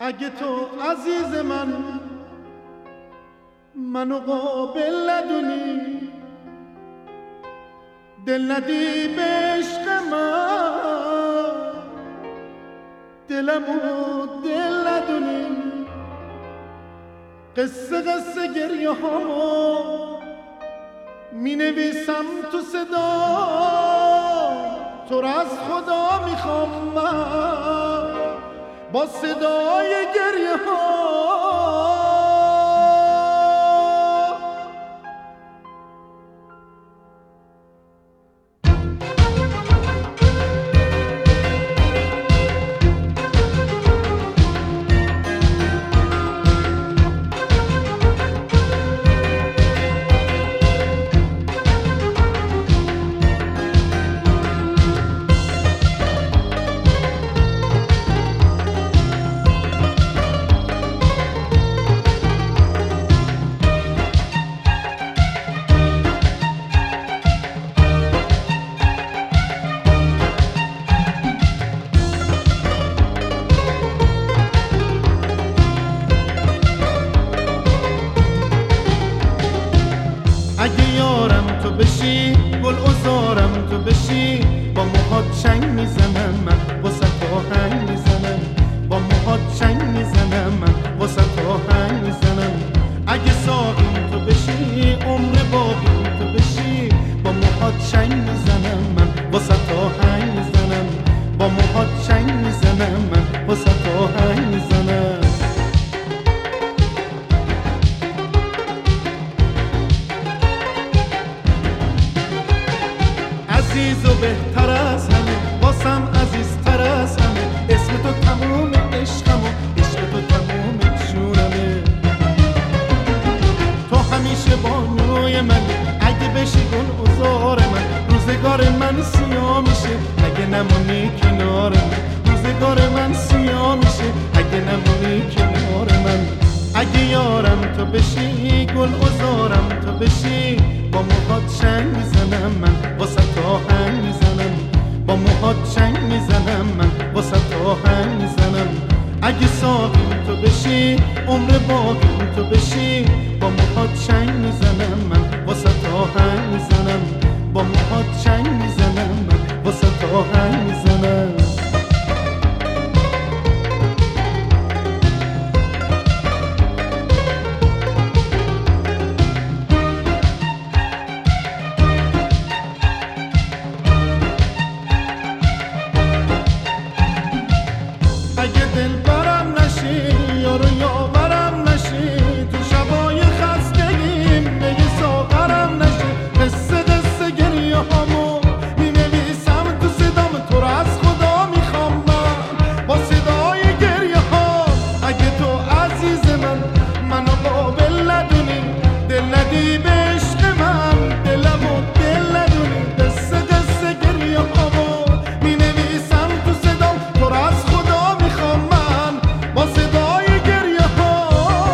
اگه تو عزیز منو قابل ندونی، دل ندی به عشق من، دلمو دل ندونی. قصه گریه هامو می نویسم تو صدا، تو را از خدا میخوام من با صدای گریه ها. اگه یارم تو بشی، گل ازارم تو بشی، با موهات چنگ میزنم من واسه آهنگ میزنم، با موهات چنگ میزنم من واسه آهنگ میزنم. اگه ساقیم تو بشی، عمر باقیم تو بشی، با موهات چنگ میزنم من واسه آهنگ میزنم، با موهات چنگ میزنم من واسه آهنگ میزنم. عزیز و بهتر از همه، واسم عزیزتر از همه، اسم تو تموم عشقم و عشق تو تموم جونمه. تو همیشه بانوی من، اگه بشی گل عذار من، روزگار من سیاه میشه اگه نمونی کنار من، روزگار من سیاه میشه اگه نمونی کنار من. اگه یارم تو بشی، گل عذارم تو بشی، با موهات چنگ میزنم من واسه آهنگ میزنم، با موهات چنگ میزنم من واسه آهنگ میزنم. اگه ساقیم تو بشی، عمر باقیم تو بشی، با موهات چنگ میزنم من واسه آهنگ میزنم، با موهات چنگ میزنم من واسه آهنگ میزنم. اگه دل برم نشی، یارو یاورم نشی، تو شبای خستگیم نگی ساغرم نشی. قصه گریه هامو می نویسم تو صدام، تو را از خدا میخوام من با صدای گریه ها. اگه تو عزیز منو قابل ندونی، دل ندی به عشق من، دلمو دل ندونی. قصه گریه هامو می نویسم تو صدام، تو را از خدا میخوام من با صدای گریه ها.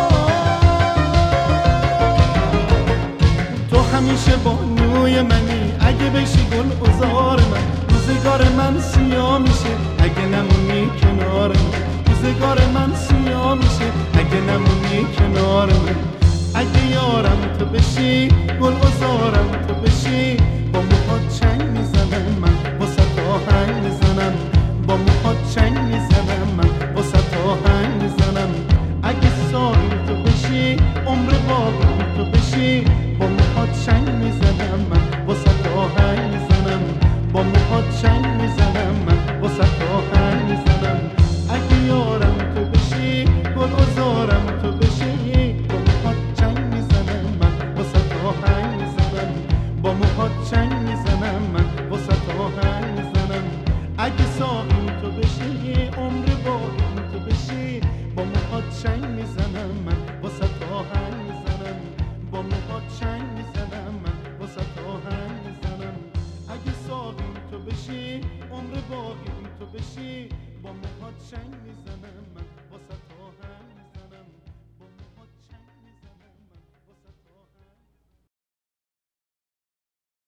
تو همیشه بانوی منی، اگه بشی گل عذار من، روزگار من سیاه میشه اگه نمونی کنار من، روزگار من سیاه میشه اگه نمونی کنار من. اگه یارم تو بشی، گل عذارم تو بشی، با موهات چنگ میزنم من واسه آهنگ میزنم، با موهات چنگ میزنم من واسه آهنگ میزنم. اگه ساقیم تو بشی، عمر باقیم تو بشی، با موهات چنگ میزنم من واسه آهنگ میزنم، با موهات چنگ میزنم من واسه آهنگ میزنم. اگه یارم تو بشی، گل عذارم تو بشی، با موهات چنگ میزنم من واسه آهنگ میزنم، با موهات چنگ میزنم من واسه آهنگ میزنم. اگه ساقیم تو بشی، عمر باقیم تو بشی، با موهات چنگ میزنم من واسه آهنگ میزنم، با موهات چنگ میزنم من واسه آهنگ میزنم. اگه ساقیم تو بشی، عمر باقیم تو بشی، با موهات چنگ میزنم.